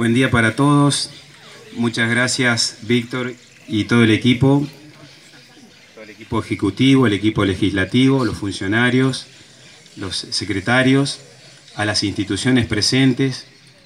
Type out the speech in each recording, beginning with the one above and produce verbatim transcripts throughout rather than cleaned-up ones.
Buen día para todos. Muchas gracias, Víctor, y todo el equipo, todo el equipo ejecutivo, el equipo legislativo, los funcionarios, los secretarios, a las instituciones presentes,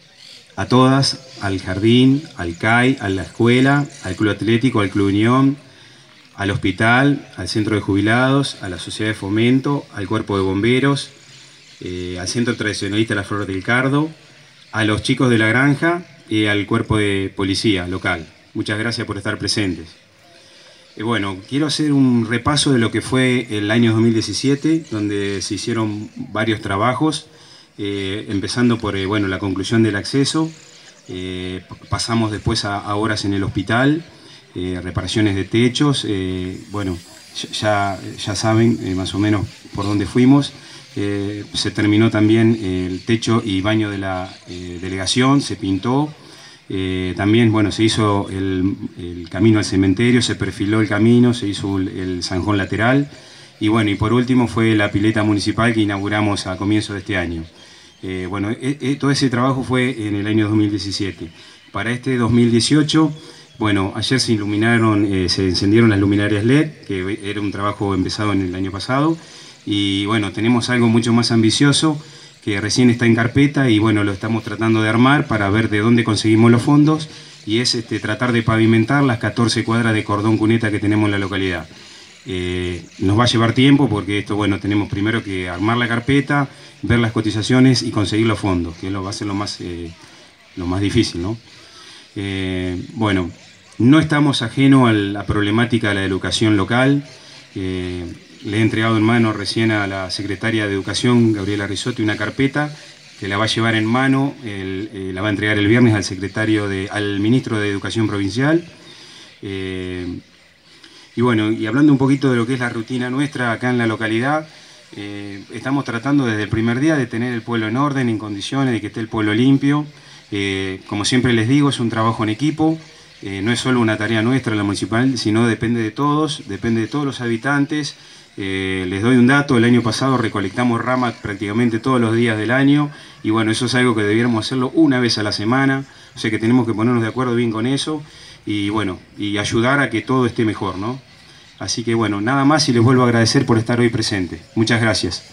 a todas, al jardín, al C A I, a la escuela, al Club Atlético, al Club Unión, al hospital, al Centro de Jubilados, a la Sociedad de Fomento, al Cuerpo de Bomberos, eh, al Centro Tradicionalista La Flor del Cardo, a los chicos de la granja y al Cuerpo de Policía local. Muchas gracias por estar presentes. Eh, bueno, quiero hacer un repaso de lo que fue el año dos mil diecisiete, donde se hicieron varios trabajos, eh, empezando por eh, bueno, la conclusión del acceso, eh, pasamos después a, a obras en el hospital, eh, reparaciones de techos, eh, bueno, ya, ya saben eh, más o menos por dónde fuimos. Eh, se terminó también el techo y baño de la eh, delegación, se pintó. Eh, también bueno, se hizo el, el camino al cementerio, se perfiló el camino, se hizo el, el zanjón lateral. Y bueno, y por último fue la pileta municipal que inauguramos a comienzo de este año. Eh, bueno, eh, eh, todo ese trabajo fue en el año dos mil diecisiete. Para este dos mil dieciocho, bueno, ayer se iluminaron, eh, se encendieron las luminarias L E D, que era un trabajo empezado en el año pasado. Y bueno, tenemos algo mucho más ambicioso que recién está en carpeta y bueno, lo estamos tratando de armar para ver de dónde conseguimos los fondos, y es este, tratar de pavimentar las catorce cuadras de cordón cuneta que tenemos en la localidad. Eh, nos va a llevar tiempo porque esto, bueno, tenemos primero que armar la carpeta, ver las cotizaciones y conseguir los fondos, que lo va a ser lo más, eh, lo más difícil, ¿no? Eh, bueno, no estamos ajenos a la problemática de la educación local. Eh, Le he entregado en mano recién a la secretaria de Educación, Gabriela Risotti, una carpeta que la va a llevar en mano, el, eh, la va a entregar el viernes al secretario de, al ministro de Educación Provincial. Eh, y bueno, y hablando un poquito de lo que es la rutina nuestra acá en la localidad, eh, estamos tratando desde el primer día de tener el pueblo en orden, en condiciones, de que esté el pueblo limpio. Eh, como siempre les digo, es un trabajo en equipo. Eh, no es solo una tarea nuestra, la municipal, sino depende de todos, depende de todos los habitantes. Eh, les doy un dato: el año pasado recolectamos ramas prácticamente todos los días del año, y bueno, eso es algo que debiéramos hacerlo una vez a la semana, o sea que tenemos que ponernos de acuerdo bien con eso, y bueno, y ayudar a que todo esté mejor, ¿no? Así que bueno, nada más, y les vuelvo a agradecer por estar hoy presentes. Muchas gracias.